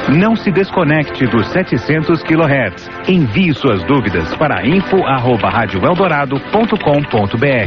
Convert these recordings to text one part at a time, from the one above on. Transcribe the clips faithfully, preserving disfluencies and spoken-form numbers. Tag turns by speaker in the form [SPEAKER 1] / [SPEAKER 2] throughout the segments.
[SPEAKER 1] Não se desconecte dos setecentos quilohertz. Envie suas dúvidas para info arroba rádio eldorado ponto com ponto br.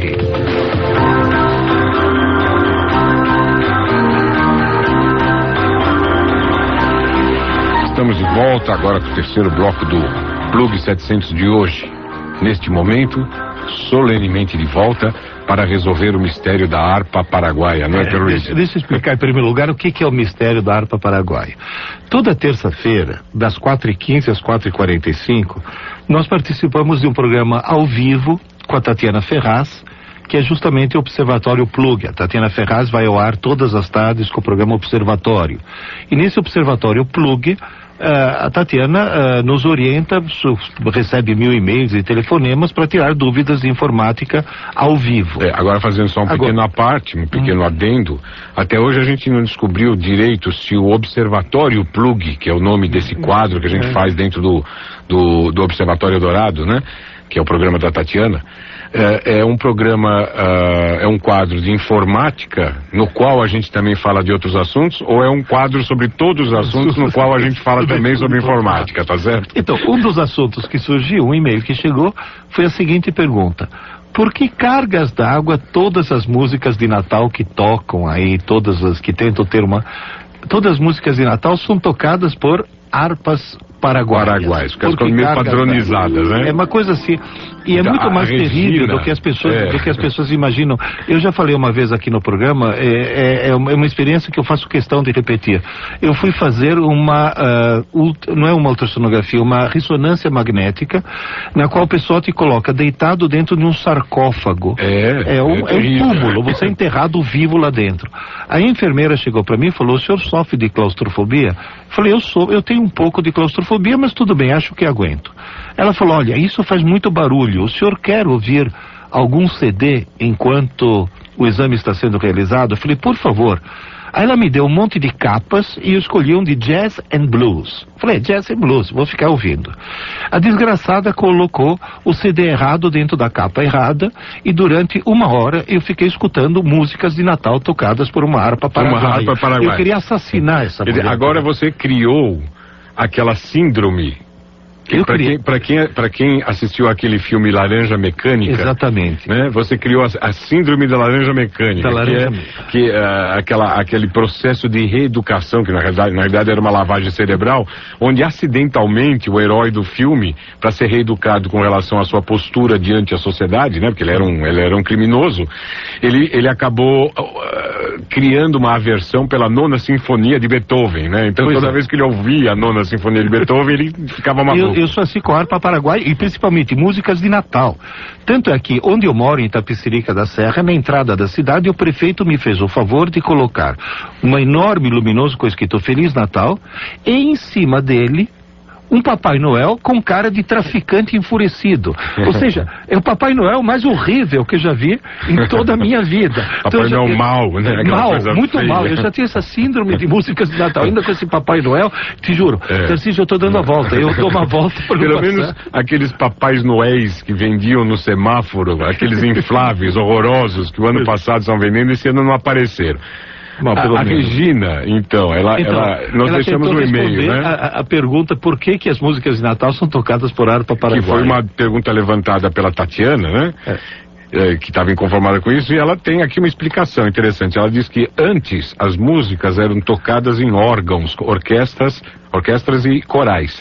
[SPEAKER 2] Estamos de volta agora com o terceiro bloco do Plug setecentos de hoje. Neste momento, solenemente de volta para resolver o mistério da harpa paraguaia, não é,
[SPEAKER 3] é deixa, deixa eu explicar em primeiro lugar o que, que é o mistério da harpa paraguaia. Toda terça-feira, das quatro e quinze às quatro e quarenta e cinco, nós participamos de um programa ao vivo com a Tatiana Ferraz, que é justamente o Observatório Plug. A Tatiana Ferraz vai ao ar todas as tardes com o programa Observatório. E nesse Observatório Plug, Uh, a Tatiana uh, nos orienta, recebe mil e-mails e telefonemas para tirar dúvidas de informática ao vivo.
[SPEAKER 2] É, agora fazendo só um
[SPEAKER 3] agora,
[SPEAKER 2] pequeno aparte, um pequeno hum. adendo, até hoje a gente não descobriu direito se o Observatório Plug, que é o nome desse quadro que a gente é. faz dentro do, do, do Observatório Dourado, né? Que é o programa da Tatiana, é, é um programa, uh, é um quadro de informática, no qual a gente também fala de outros assuntos, ou é um quadro sobre todos os assuntos, no qual a gente fala também sobre informática, tá certo?
[SPEAKER 3] Então, um dos assuntos que surgiu, um e-mail que chegou, foi a seguinte pergunta: por que cargas d'água todas as músicas de Natal que tocam aí, todas as que tentam ter uma... Todas as músicas de Natal são tocadas por harpas paraguaias.
[SPEAKER 2] Paraguaias, porque elas ficam meio padronizadas, né?
[SPEAKER 3] É uma coisa assim, e é
[SPEAKER 2] da,
[SPEAKER 3] muito mais
[SPEAKER 2] Regina,
[SPEAKER 3] terrível do que as pessoas,
[SPEAKER 2] é.
[SPEAKER 3] do que as pessoas imaginam. Eu já falei uma vez aqui no programa, é, é, é uma experiência que eu faço questão de repetir. Eu fui fazer uma, uh, ultra, não é uma ultrassonografia, uma ressonância magnética, na qual o pessoal te coloca deitado dentro de um sarcófago.
[SPEAKER 2] É,
[SPEAKER 3] é um, é um túmulo, você é enterrado vivo lá dentro. A enfermeira chegou para mim e falou: o senhor sofre de claustrofobia? Eu falei: eu sou, eu tenho um pouco de claustrofobia, mas tudo bem, acho que aguento. Ela falou: olha, isso faz muito barulho, o senhor quer ouvir algum C D enquanto o exame está sendo realizado? Eu falei: por favor. Aí ela me deu um monte de capas e eu escolhi um de Jazz and Blues. Falei: Jazz and Blues, vou ficar ouvindo. A desgraçada colocou o C D errado dentro da capa errada e durante uma hora eu fiquei escutando músicas de Natal tocadas por uma harpa paraguaia.
[SPEAKER 2] Uma harpa paraguaia.
[SPEAKER 3] Eu queria assassinar essa mulher.
[SPEAKER 2] Agora você criou aquela síndrome. Para quem, pra quem, pra quem assistiu aquele filme Laranja Mecânica,
[SPEAKER 3] exatamente,
[SPEAKER 2] né? Você criou a, a síndrome da laranja mecânica,
[SPEAKER 3] da laranja
[SPEAKER 2] que é, que, uh, aquela, aquele processo de reeducação, que na realidade, na realidade era uma lavagem cerebral, onde acidentalmente o herói do filme, para ser reeducado com relação à sua postura diante da sociedade, né? Porque ele era um, ele era um criminoso, ele, ele acabou uh, criando uma aversão pela nona sinfonia de Beethoven, né? Então pois toda é. vez que ele ouvia a nona sinfonia de Beethoven, ele ficava maluco.
[SPEAKER 3] Eu, eu sou assim com a harpa paraguaia e principalmente músicas de Natal. Tanto é que onde eu moro, em Itapecerica da Serra, na entrada da cidade, o prefeito me fez o favor de colocar uma enorme luminoso com escrito Feliz Natal e em cima dele um Papai Noel com cara de traficante enfurecido. Ou seja, é o Papai Noel mais horrível que eu já vi em toda a minha vida.
[SPEAKER 2] Papai
[SPEAKER 3] então,
[SPEAKER 2] Noel mal, né?
[SPEAKER 3] Mal, muito
[SPEAKER 2] feia.
[SPEAKER 3] mal. Eu já tinha essa síndrome de músicas de Natal. Ainda com esse Papai Noel, te juro, é. Tarcísio, eu tô dando a volta. Eu dou uma volta por
[SPEAKER 2] Pelo menos aqueles Papais Noéis que vendiam no semáforo, aqueles infláveis horrorosos que o ano passado estavam vendendo, esse ano não apareceram. Bom, a, a Regina, então, ela, então, ela nós ela deixamos um e-mail, né?
[SPEAKER 3] A, a pergunta por que que as músicas de Natal são tocadas por harpa paraguaia.
[SPEAKER 2] Que foi uma pergunta levantada pela Tatiana, né? É. É, que estava inconformada com isso, e ela tem aqui uma explicação interessante. Ela diz que antes as músicas eram tocadas em órgãos, orquestras, orquestras e corais.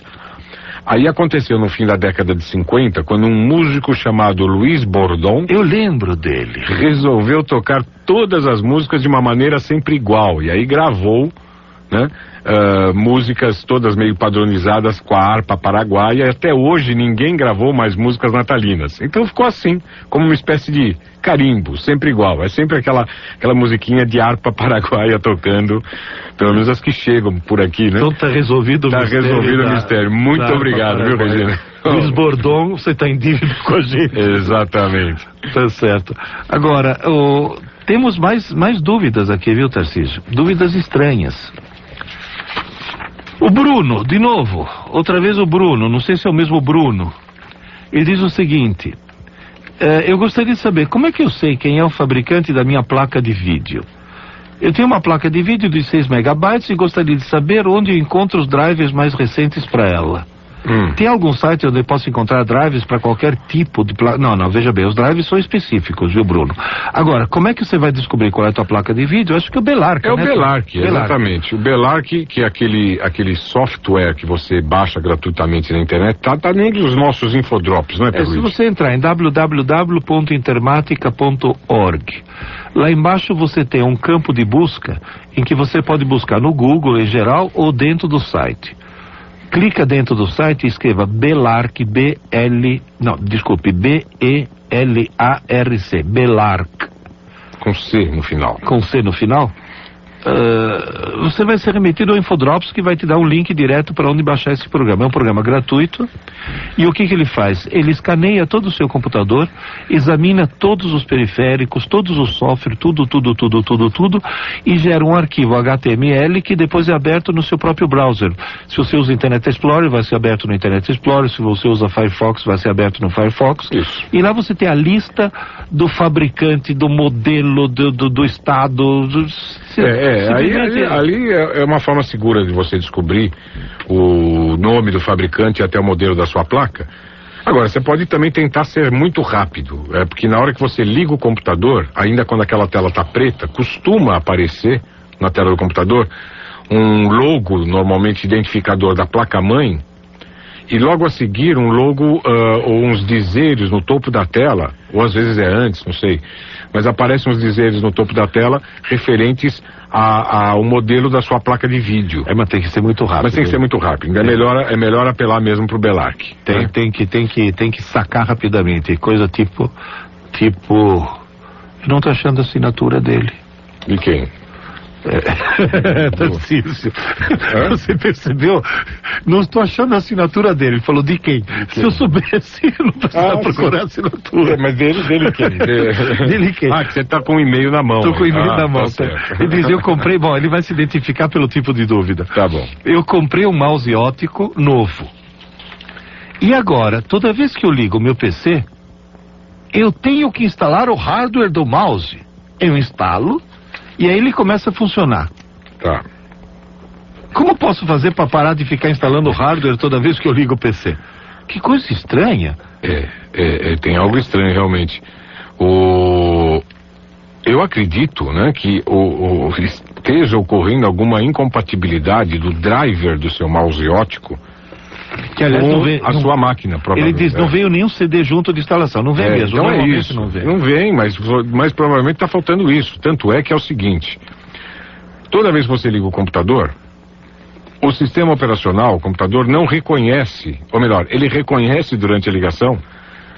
[SPEAKER 2] Aí aconteceu no fim da década de cinquenta, quando um músico chamado Luiz Bordon...
[SPEAKER 3] Eu lembro dele.
[SPEAKER 2] ...resolveu tocar todas as músicas de uma maneira sempre igual. E aí gravou, né, uh, músicas todas meio padronizadas com a harpa paraguaia. E até hoje ninguém gravou mais músicas natalinas. Então ficou assim, como uma espécie de carimbo, sempre igual. É sempre aquela, aquela musiquinha de harpa paraguaia tocando, pelo menos as que chegam por aqui, né?
[SPEAKER 3] Então tá resolvido o
[SPEAKER 2] tá
[SPEAKER 3] mistério. Tá
[SPEAKER 2] resolvido o mistério. Muito obrigado, viu, Regina?
[SPEAKER 3] Luiz Bordon, você tá em dívida com a gente.
[SPEAKER 2] Exatamente.
[SPEAKER 3] Tá certo. Agora, o... temos mais, mais dúvidas aqui, viu, Tarcísio? Dúvidas estranhas. O Bruno, de novo, outra vez o Bruno, não sei se é o mesmo Bruno. Ele diz o seguinte: uh, eu gostaria de saber, como é que eu sei quem é o fabricante da minha placa de vídeo? Eu tenho uma placa de vídeo de seis megabytes e gostaria de saber onde eu encontro os drivers mais recentes para ela. Hum. Tem algum site onde eu posso encontrar drivers para qualquer tipo de placa? Não, não, veja bem, os drivers são específicos, viu, Bruno? Agora, como é que você vai descobrir qual é a tua placa de vídeo? Eu acho que é o Belarc,
[SPEAKER 2] É
[SPEAKER 3] né?
[SPEAKER 2] o Belarc,
[SPEAKER 3] Belarc.
[SPEAKER 2] exatamente. O Belarc, que é aquele, aquele software que você baixa gratuitamente na internet, tá, tá num dos nossos infodrops, não é,
[SPEAKER 3] É,
[SPEAKER 2] Pedro?
[SPEAKER 3] se você entrar em w w w ponto intermatica ponto org, lá embaixo você tem um campo de busca em que você pode buscar no Google em geral ou dentro do site. Clica dentro do site e escreva Belarc, B L, não, desculpe, B E L A R C, Belarc.
[SPEAKER 2] Com C no final.
[SPEAKER 3] Com C no final. Uh, você vai ser remetido ao Infodrops, que vai te dar um link direto para onde baixar esse programa. É um programa gratuito. E o que que ele faz? Ele escaneia todo o seu computador, examina todos os periféricos, todos os softwares, tudo, tudo, tudo, tudo, tudo, e gera um arquivo H T M L que depois é aberto no seu próprio browser. Se você usa Internet Explorer, vai ser aberto no Internet Explorer. Se você usa Firefox, vai ser aberto no Firefox.
[SPEAKER 2] Isso.
[SPEAKER 3] E lá você tem a lista do fabricante, do modelo, do, do, do estado. Do, se,
[SPEAKER 2] é, é aí, ali, ali é uma forma segura de você descobrir o nome do fabricante e até o modelo da sua placa. Agora, você pode também tentar ser muito rápido, é, porque na hora que você liga o computador, ainda quando aquela tela está preta, costuma aparecer na tela do computador um logo, normalmente identificador da placa-mãe, e logo a seguir um logo uh, ou uns dizeres no topo da tela, ou às vezes é antes, não sei, mas aparecem uns dizeres no topo da tela referentes a, ao modelo da sua placa de vídeo.
[SPEAKER 3] É, mas tem que ser muito rápido.
[SPEAKER 2] Mas tem que ser muito rápido. É, melhor, é melhor apelar mesmo pro Belarc.
[SPEAKER 3] Tem,
[SPEAKER 2] né?
[SPEAKER 3] tem, que, tem, que, tem que sacar rapidamente. Coisa tipo... Tipo... Eu não tô achando a assinatura dele.
[SPEAKER 2] De quem?
[SPEAKER 3] É, Tarcísio, você percebeu? Não estou achando a assinatura dele. Ele falou de quem? De Se eu soubesse, eu não precisava ah, procurar a assinatura.
[SPEAKER 2] É, mas dele, dele quem? De...
[SPEAKER 3] dele quem?
[SPEAKER 2] Ah, que você está com o um e-mail na mão.
[SPEAKER 3] Estou com o e-mail
[SPEAKER 2] ah,
[SPEAKER 3] na mão.
[SPEAKER 2] Tá
[SPEAKER 3] tá. Ele diz, eu comprei, bom, ele vai se identificar pelo tipo de dúvida.
[SPEAKER 2] Tá bom.
[SPEAKER 3] Eu comprei um mouse óptico novo. E agora, toda vez que eu ligo o meu P C, eu tenho que instalar o hardware do mouse. Eu instalo e aí ele começa a funcionar.
[SPEAKER 2] Tá.
[SPEAKER 3] Como posso fazer para parar de ficar instalando hardware toda vez que eu ligo o P C? Que coisa estranha.
[SPEAKER 2] É, é, é tem algo estranho realmente. O... Eu acredito, né, que o, o, esteja ocorrendo alguma incompatibilidade do driver do seu mouse óptico
[SPEAKER 3] que, aliás,
[SPEAKER 2] com
[SPEAKER 3] não vê,
[SPEAKER 2] a
[SPEAKER 3] não,
[SPEAKER 2] sua máquina, provavelmente.
[SPEAKER 3] Ele diz, não veio nenhum C D junto de instalação. Não vem
[SPEAKER 2] é,
[SPEAKER 3] mesmo.
[SPEAKER 2] Então é isso.
[SPEAKER 3] Não vem.
[SPEAKER 2] Não vem, mas, mas provavelmente está faltando isso. Tanto é que é o seguinte. Toda vez que você liga o computador, o sistema operacional, o computador, não reconhece, ou melhor, ele reconhece durante a ligação uh,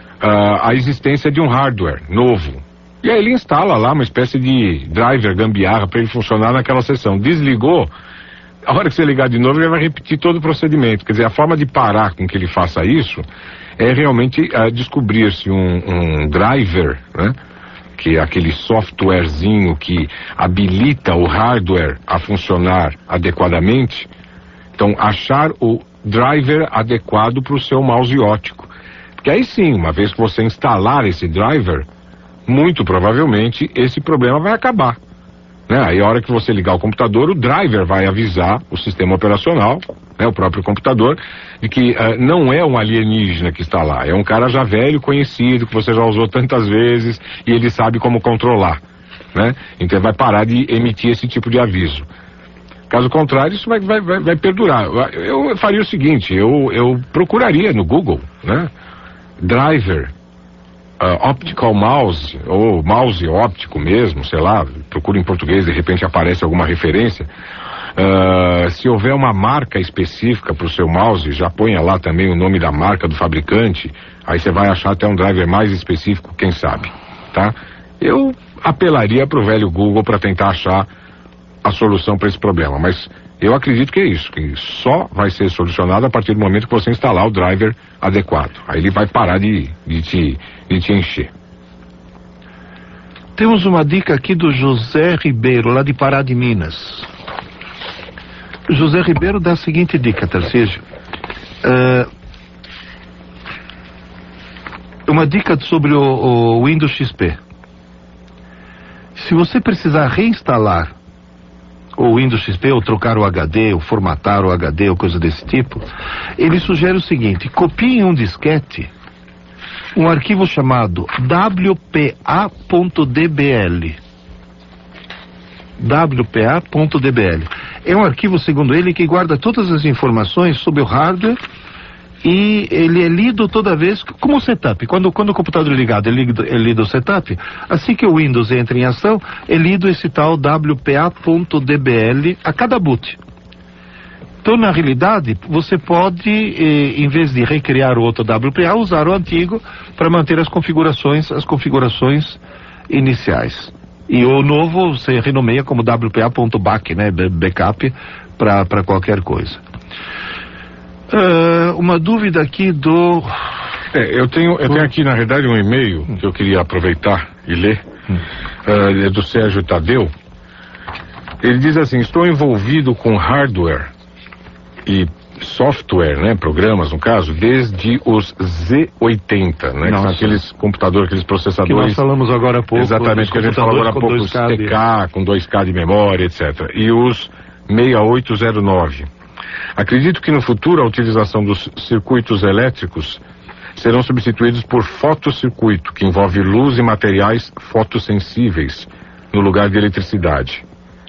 [SPEAKER 2] a existência de um hardware novo. E aí ele instala lá uma espécie de driver gambiarra para ele funcionar naquela sessão. Desligou, a hora que você ligar de novo ele vai repetir todo o procedimento. Quer dizer, a forma de parar com que ele faça isso é realmente uh, descobrir-se um, um driver, né? Que é aquele softwarezinho que habilita o hardware a funcionar adequadamente. Então, achar o driver adequado para o seu mouse óptico. Porque aí sim, uma vez que você instalar esse driver, muito provavelmente esse problema vai acabar. Né? Aí a hora que você ligar o computador, o driver vai avisar o sistema operacional, né, o próprio computador, de que uh, não é um alienígena que está lá, é um cara já velho, conhecido, que você já usou tantas vezes e ele sabe como controlar. Né? Então ele vai parar de emitir esse tipo de aviso. Caso contrário, isso vai, vai, vai, vai perdurar. Eu, eu faria o seguinte, eu, eu procuraria no Google, né, driver uh, optical mouse, ou mouse óptico mesmo, sei lá, procura em português, de repente aparece alguma referência. Uh, se houver uma marca específica para o seu mouse, já ponha lá também o nome da marca do fabricante, aí você vai achar até um driver mais específico, quem sabe, tá? Eu apelaria para o velho Google para tentar achar a solução para esse problema, mas eu acredito que é isso, que só vai ser solucionado a partir do momento que você instalar o driver adequado. Aí ele vai parar de, de, te, de te encher.
[SPEAKER 3] Temos uma dica aqui do José Ribeiro, lá de Pará de Minas. José Ribeiro dá a seguinte dica, Tarcísio. Uh, uma dica sobre o, o Windows X P. Se você precisar reinstalar ou Windows X P, ou trocar o H D, ou formatar o H D, ou coisa desse tipo, ele sugere o seguinte: copie em um disquete um arquivo chamado W P A ponto D B L. W P A ponto D B L. É um arquivo, segundo ele, que guarda todas as informações sobre o hardware, e ele é lido toda vez como o setup. Quando, quando o computador é ligado, é lido, é lido o setup. Assim que o Windows entra em ação, é lido esse tal W P A ponto D B L a cada boot. Então, na realidade, você pode, eh, em vez de recriar o outro W P A, usar o antigo para manter as configurações, as configurações iniciais. E o novo você renomeia como W P A ponto back, né? Backup para qualquer coisa. Uh, uma dúvida aqui do...
[SPEAKER 2] É, eu tenho, eu tenho aqui, na verdade, um e-mail que eu queria aproveitar e ler, hum. uh, é do Sérgio Tadeu. Ele diz assim: estou envolvido com hardware e software, né, programas no caso, desde os Z oitenta, né, que são aqueles computadores, aqueles processadores...
[SPEAKER 3] Que nós falamos agora há pouco.
[SPEAKER 2] Exatamente, que a gente falou agora há pouco, os T K, com dois K de memória, etcétera. E os seis oito zero nove. Acredito que no futuro a utilização dos circuitos elétricos serão substituídos por fotocircuito, que envolve luz e materiais fotossensíveis, no lugar de eletricidade.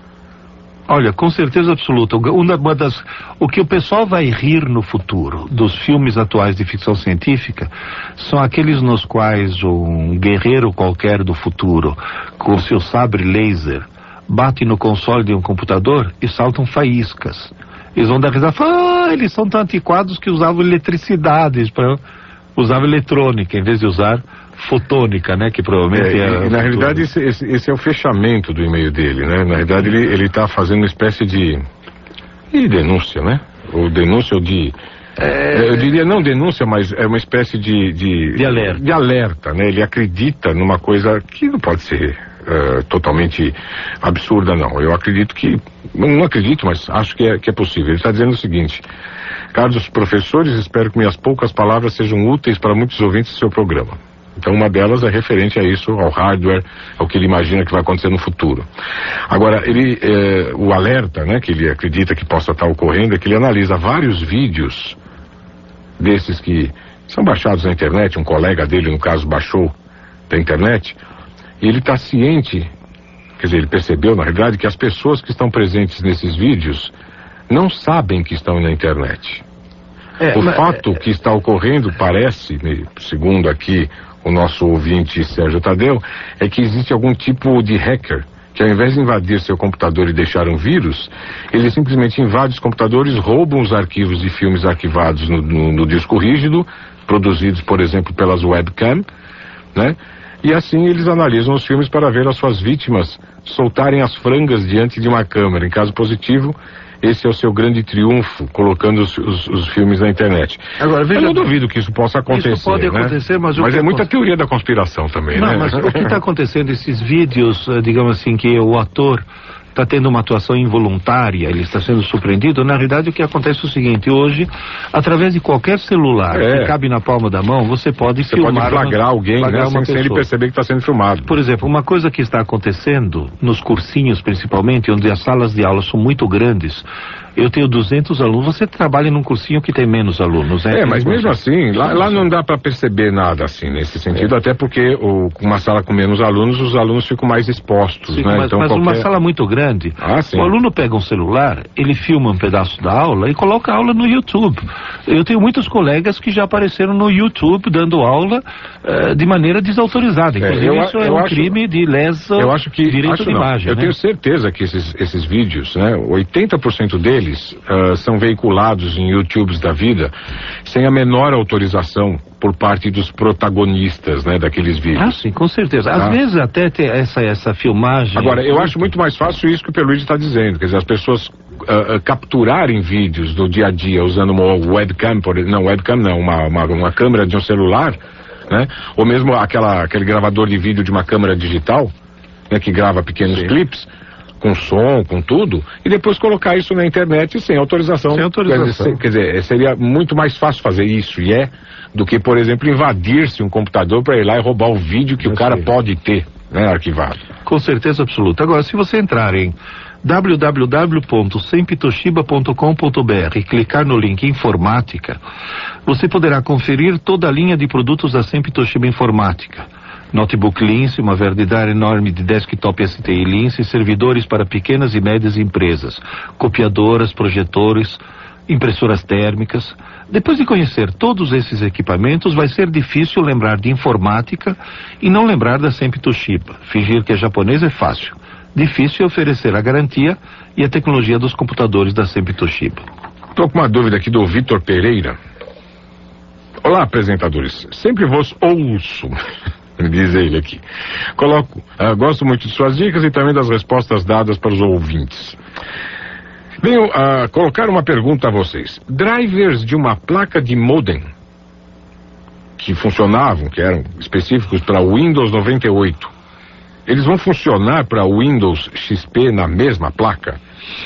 [SPEAKER 3] Olha, com certeza absoluta. Uma, uma das, o que o pessoal vai rir no futuro dos filmes atuais de ficção científica são aqueles nos quais um guerreiro qualquer do futuro, com seu sabre laser, bate no console de um computador e saltam faíscas. Eles vão dar risada e falar: ah, eles são tão antiquados que usavam eletricidade, para usavam eletrônica em vez de usar fotônica, né, que provavelmente é...
[SPEAKER 2] é, é na realidade esse, esse, esse é o fechamento do e-mail dele, né, na realidade ele ele está fazendo uma espécie de, de denúncia, né, ou denúncia ou de... É... eu diria não denúncia, mas é uma espécie de... De,
[SPEAKER 3] de alerta.
[SPEAKER 2] De alerta, né, ele acredita numa coisa que não pode ser uh, totalmente absurda, não. Eu acredito que... Não acredito, mas acho que é, que é possível. Ele está dizendo o seguinte: caros professores, espero que minhas poucas palavras sejam úteis para muitos ouvintes do seu programa. Então uma delas é referente a isso, ao hardware, ao que ele imagina que vai acontecer no futuro. Agora, ele, eh, o alerta, né, que ele acredita que possa estar ocorrendo, é que ele analisa vários vídeos desses que são baixados na internet, um colega dele, no caso, baixou da internet, e ele está ciente, quer dizer, ele percebeu, na realidade, que as pessoas que estão presentes nesses vídeos não sabem que estão na internet. É, o mas... fato que está ocorrendo, parece, segundo aqui o nosso ouvinte Sérgio Tadeu, é que existe algum tipo de hacker que, ao invés de invadir seu computador e deixar um vírus, ele simplesmente invade os computadores, roubam os arquivos de filmes arquivados no, no, no disco rígido, produzidos, por exemplo, pelas webcam, né? E assim eles analisam os filmes para ver as suas vítimas soltarem as frangas diante de uma câmera. Em caso positivo, esse é o seu grande triunfo, colocando os, os, os filmes na internet. Agora, veja, eu não duvido que isso possa acontecer. Isso pode né? acontecer, mas... Mas é muita teoria da conspiração também,
[SPEAKER 3] não,
[SPEAKER 2] né?
[SPEAKER 3] Mas o que está acontecendo, esses vídeos, digamos assim, que o ator está tendo uma atuação involuntária, ele está sendo surpreendido, na realidade o que acontece é o seguinte: hoje, através de qualquer celular é. que cabe na palma da mão, você pode você filmar... Você pode flagrar uma, alguém, flagrar né, uma sem, sem ele perceber que está sendo filmado. Por exemplo, uma coisa que está acontecendo, nos cursinhos principalmente, onde as salas de aula são muito grandes, eu tenho duzentos alunos, você trabalha num cursinho que tem menos alunos, né? É, mas mesmo assim, lá, lá não dá para perceber nada assim, nesse sentido, é. até porque o, uma sala com menos alunos, os alunos ficam mais expostos, Sim, né? Mas, então, mas qualquer... uma sala muito grande, ah, o aluno pega um celular, ele filma um pedaço da aula e coloca a aula no YouTube. Eu tenho muitos colegas que já apareceram no YouTube dando aula uh, de maneira desautorizada. Inclusive, é, eu, isso eu é um acho, crime de lesa eu acho que, direito acho de não. imagem. Eu né? tenho certeza que esses, esses vídeos, né, oitenta por cento deles Uh, são veiculados em YouTubes da vida sem a menor autorização por parte dos protagonistas, né, daqueles vídeos. Ah, sim, com certeza. Às ah. vezes até ter essa, essa filmagem... Agora, eu acho muito mais fácil isso que o Pierluigi está dizendo, quer dizer, as pessoas uh, uh, capturarem vídeos do dia a dia usando uma webcam, por, não, webcam não, uma, uma, uma câmera de um celular, né, ou mesmo aquela, aquele gravador de vídeo de uma câmera digital, né, que grava pequenos sim. clipes, com som, com tudo, e depois colocar isso na internet sem autorização. Sem autorização. Quer dizer, quer dizer, seria muito mais fácil fazer isso, e é, do que, por exemplo, invadir-se um computador para ir lá e roubar o vídeo que Eu o cara sei. pode ter, né, arquivado. Com certeza absoluta. Agora, se você entrar em w w w ponto sempre toshiba ponto com ponto b r e clicar no link Informática, você poderá conferir toda a linha de produtos da Sempre Toshiba Informática. Notebook Lince, uma variedade enorme de desktop S T I Lince, servidores para pequenas e médias empresas, copiadoras, projetores, impressoras térmicas. Depois de conhecer todos esses equipamentos, vai ser difícil lembrar de informática e não lembrar da Sempre Toshiba. Fingir que é japonês é fácil. Difícil é oferecer a garantia e a tecnologia dos computadores da Sempre Toshiba.
[SPEAKER 2] Estou com uma dúvida aqui do Vitor Pereira. Olá, apresentadores. Sempre vos ouço, diz ele aqui. Coloco, uh, gosto muito de suas dicas e também das respostas dadas para os ouvintes. Venho uh, colocar uma pergunta a vocês. Drivers de uma placa de modem que funcionavam, que eram específicos para o Windows noventa e oito, eles vão funcionar para o Windows X P na mesma placa?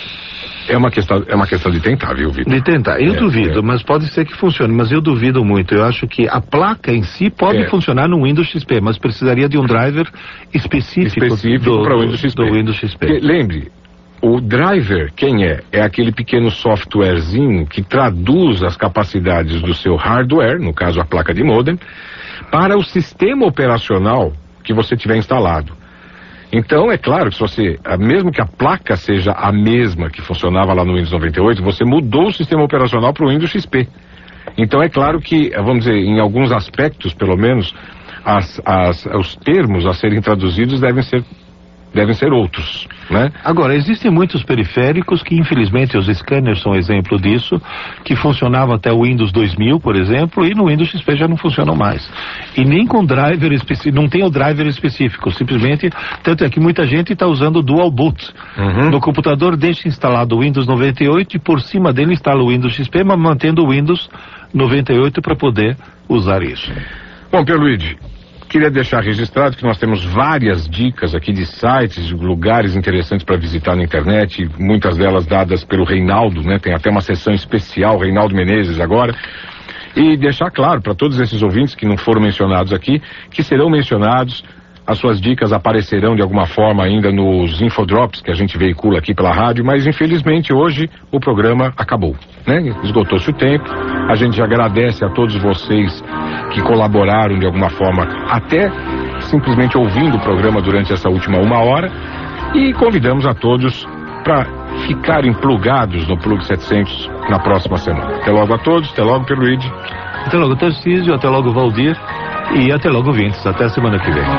[SPEAKER 2] É uma questão, é uma questão de tentar, viu, Vitor?
[SPEAKER 3] De tentar. Eu
[SPEAKER 2] é,
[SPEAKER 3] duvido,
[SPEAKER 2] é.
[SPEAKER 3] mas pode ser que funcione. Mas eu duvido muito. Eu acho que a placa em si pode
[SPEAKER 2] é.
[SPEAKER 3] funcionar no Windows X P, mas precisaria de um driver específico,
[SPEAKER 2] específico para o Windows X P.
[SPEAKER 3] Do Windows X P.
[SPEAKER 2] Porque, lembre, o driver, quem é? É aquele pequeno softwarezinho que traduz as capacidades do seu hardware, no caso a placa de modem, para o sistema operacional que você tiver instalado. Então, é claro que se você, mesmo que a placa seja a mesma que funcionava lá no Windows noventa e oito, você mudou o sistema operacional para o Windows X P. Então, é claro que, vamos dizer, em alguns aspectos, pelo menos, as, as, os termos a serem traduzidos devem ser, devem ser outros, né?
[SPEAKER 3] Agora, existem muitos periféricos que, infelizmente, os scanners são exemplo disso, que funcionavam até o Windows dois mil, por exemplo, e no Windows X P já não funcionam mais. E nem com driver específico, não tem o driver específico, simplesmente, tanto é que muita gente está usando o Dual Boot.
[SPEAKER 2] Uhum.
[SPEAKER 3] No computador deixa instalado o Windows noventa e oito e por cima dele instala o Windows X P, mas mantendo o Windows noventa e oito para poder usar isso.
[SPEAKER 2] Bom, Pierluigi, queria deixar registrado que nós temos várias dicas aqui de sites, de lugares interessantes para visitar na internet, muitas delas dadas pelo Reinaldo, né? Tem até uma sessão especial, Reinaldo Menezes agora. E deixar claro para todos esses ouvintes que não foram mencionados aqui, que serão mencionados, as suas dicas aparecerão de alguma forma ainda nos infodrops que a gente veicula aqui pela rádio, mas infelizmente hoje o programa acabou, né? Esgotou-se o tempo. A gente agradece a todos vocês que colaboraram de alguma forma, até simplesmente ouvindo o programa durante essa última uma hora, e convidamos a todos para ficarem plugados no Plug setecentos na próxima semana. Até logo a todos, até logo, Pierluigi.
[SPEAKER 3] Até logo, Tarcísio, até logo, Valdir, e até logo, ouvintes. Até a semana que vem.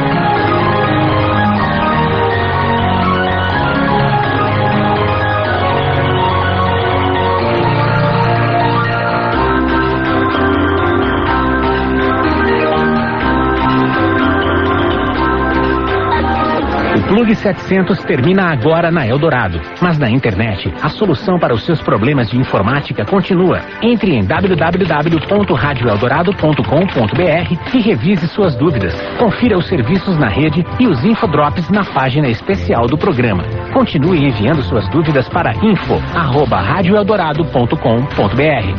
[SPEAKER 1] Plug setecentos termina agora na Eldorado, mas na internet a solução para os seus problemas de informática continua. Entre em w w w ponto rádio eldorado ponto com ponto b r e revise suas dúvidas. Confira os serviços na rede e os infodrops na página especial do programa. Continue enviando suas dúvidas para info arroba rádio eldorado ponto com ponto b r.